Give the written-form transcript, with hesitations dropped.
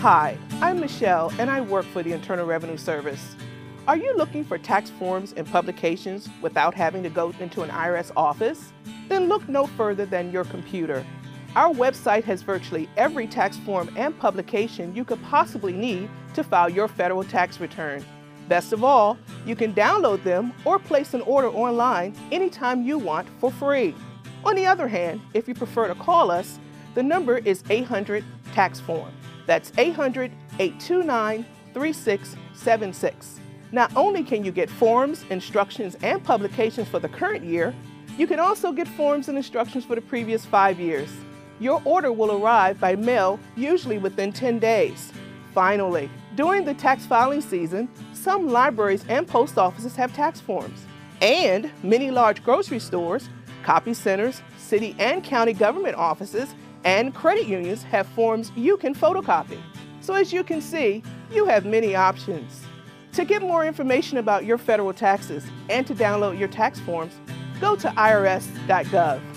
Hi, I'm Michelle and I work for the Internal Revenue Service. Are you looking for tax forms and publications without having to go into an IRS office? Then look no further than your computer. Our website has virtually every tax form and publication you could possibly need to file your federal tax return. Best of all, you can download them or place an order online anytime you want for free. On the other hand, if you prefer to call us, the number is 800-TAX-FORM. That's 800-829-3676. Not only can you get forms, instructions, and publications for the current year, you can also get forms and instructions for the previous 5 years. Your order will arrive by mail, usually within 10 days. Finally, during the tax filing season, some libraries and post offices have tax forms. And many large grocery stores, copy centers, city and county government offices, and credit unions have forms you can photocopy. So as you can see, you have many options. To get more information about your federal taxes and to download your tax forms, go to irs.gov.